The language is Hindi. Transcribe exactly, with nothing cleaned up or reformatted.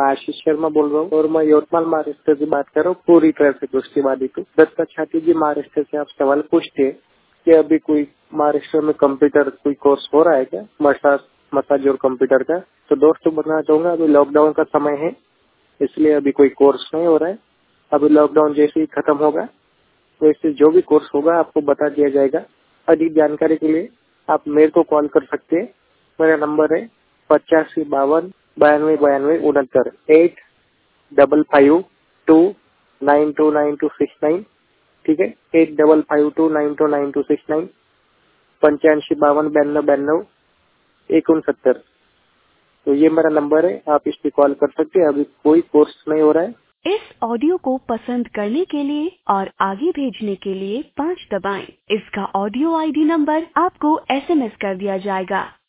मैं आशीष शर्मा बोल रहा हूँ और मैं यवतमाळ महाराष्ट्र से बात कर रहा हूँ। पूरी तरह से कुश्तीबाजी तो दत्ता छाती जी महाराष्ट्र से आप सवाल पूछते हैं कि अभी कोई महाराष्ट्र में कंप्यूटर कोई कोर्स हो रहा है क्या, मसाज मसाज और कंप्यूटर का। तो दोस्तों बताना चाहूंगा अभी लॉकडाउन का समय है, इसलिए अभी कोई कोर्स नहीं हो रहा है। अभी लॉकडाउन जैसे ही खत्म होगा वैसे जो भी कोर्स होगा आपको बता दिया जाएगा। अधिक जानकारी के लिए आप मेरे को कॉल कर सकते हैं। मेरा नंबर है पचासी बावन बयानवे बयानवे उनहत्तर eight double five two nine two nine two six nine. ठीक है, eight double five two nine two nine two six nine पंचानवे बावन बयानवे बयानवे एक उनसत्तर। तो ये मेरा नंबर है, आप इस पे कॉल कर सकते हैं। अभी कोई कोर्स नहीं हो रहा है। इस ऑडियो को पसंद करने के लिए और आगे भेजने के लिए पाँच दबाएं। इसका ऑडियो आईडी नंबर आपको एसएमएस कर दिया जाएगा।